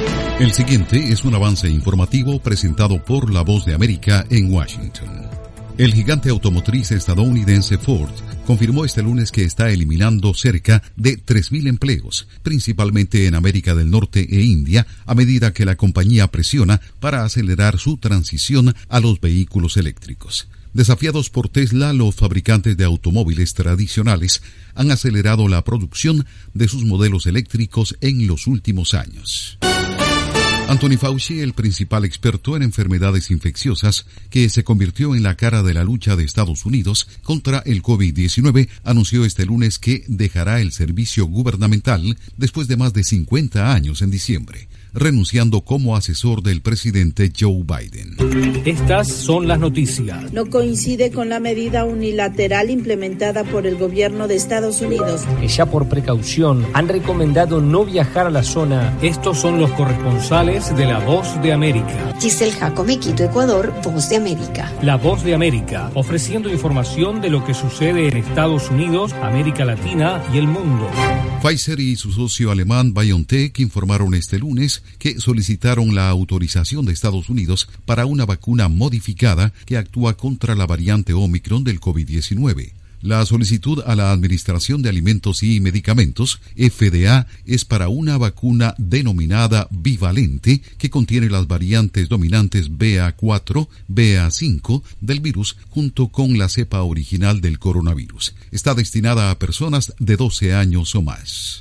El siguiente es un avance informativo presentado por La Voz de América en Washington. El gigante automotriz estadounidense Ford confirmó este lunes que está eliminando cerca de 3.000 empleos, principalmente en América del Norte e India, a medida que la compañía presiona para acelerar su transición a los vehículos eléctricos. Desafiados por Tesla, los fabricantes de automóviles tradicionales han acelerado la producción de sus modelos eléctricos en los últimos años. Anthony Fauci, el principal experto en enfermedades infecciosas, que se convirtió en la cara de la lucha de Estados Unidos contra el COVID-19, anunció este lunes que dejará el servicio gubernamental después de más de 50 años en diciembre, renunciando como asesor del presidente Joe Biden. Estas son las noticias. No coincide con la medida unilateral implementada por el gobierno de Estados Unidos. Que ya por precaución han recomendado no viajar a la zona. Estos son los corresponsales de La Voz de América. Giselle Jacome, Quito, Ecuador, Voz de América. La Voz de América, ofreciendo información de lo que sucede en Estados Unidos, América Latina y el mundo. Pfizer y su socio alemán BioNTech informaron este lunes que solicitaron la autorización de Estados Unidos para una vacuna modificada que actúa contra la variante Omicron del COVID-19. La solicitud a la Administración de Alimentos y Medicamentos, FDA, es para una vacuna denominada bivalente que contiene las variantes dominantes BA4, BA5 del virus junto con la cepa original del coronavirus. Está destinada a personas de 12 años o más.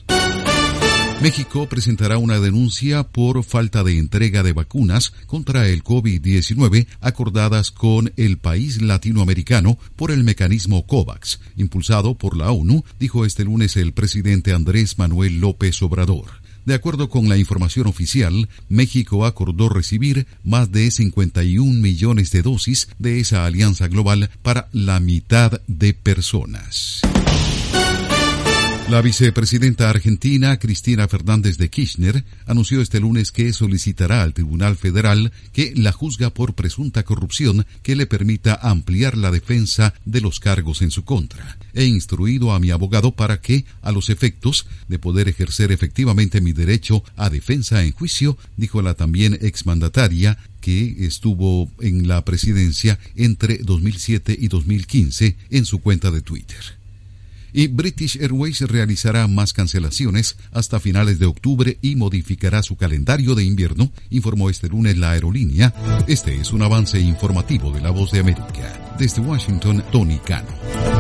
México presentará una denuncia por falta de entrega de vacunas contra el COVID-19 acordadas con el país latinoamericano por el mecanismo COVAX, impulsado por la ONU, dijo este lunes el presidente Andrés Manuel López Obrador. De acuerdo con la información oficial, México acordó recibir más de 51 millones de dosis de esa alianza global para la mitad de personas. La vicepresidenta argentina Cristina Fernández de Kirchner anunció este lunes que solicitará al Tribunal Federal que la juzga por presunta corrupción que le permita ampliar la defensa de los cargos en su contra. He instruido a mi abogado para que, a los efectos de poder ejercer efectivamente mi derecho a defensa en juicio, dijo la también exmandataria que estuvo en la presidencia entre 2007 y 2015 en su cuenta de Twitter. Y British Airways realizará más cancelaciones hasta finales de octubre y modificará su calendario de invierno, informó este lunes la aerolínea. Este es un avance informativo de La Voz de América. Desde Washington, Tony Cano.